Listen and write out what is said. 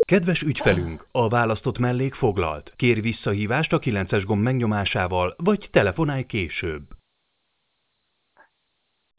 Kedves ügyfelünk, a választott mellék foglalt. Kér visszahívást a 9-es gomb megnyomásával, vagy telefonálj később.